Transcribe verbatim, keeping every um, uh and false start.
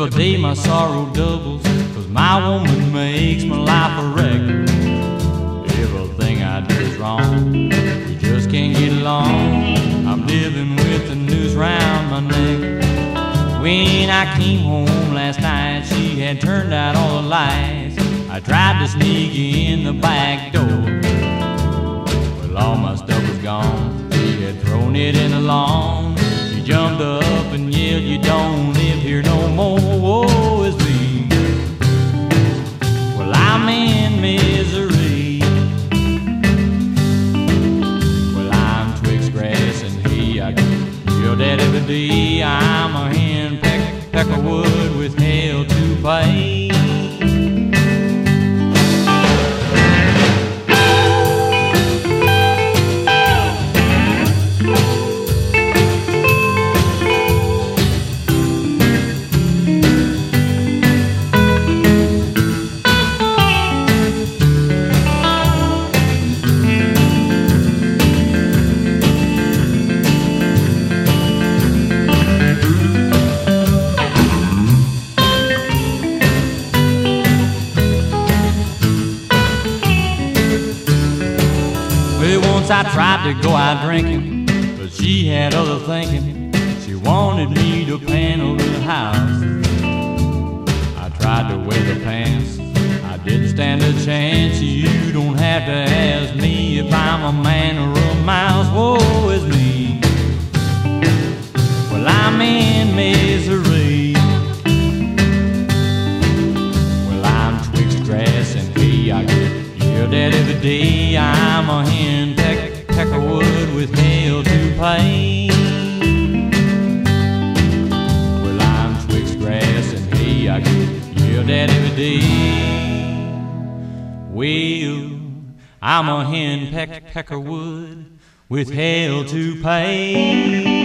Every day my sorrow doubles, 'cause my woman makes my life a wreck. Everything I do is wrong, we just can't get along. I'm living with the noose round my neck. When I came home last night, she had turned out all the lights. I tried to sneak in the back door. Well, all my stuff was gone. She had thrown it in the lawn. She jumped up and yelled, "You don't live here no more." Woe is me. Well, I'm in misery. Well, I'm twixt grass and hay. I yell that every day. I'm a hen peck, peck of wood with hell to pay. Once I tried to go out drinking, but she had other thinking. She wanted me to panel the house. I tried to wear the pants, I didn't stand a chance. You don't have to ask me if I'm a man or a mouse. Woe is me. Well, I'm in misery. Well, I'm twixt grass and hay. I get yelled at every day. I'm a hen peck, peck of wood with hell to pay. Well, I'm twixt grass and hay. I get yelled at every day. Well, I'm a hen peck, peck of wood with hell to pay.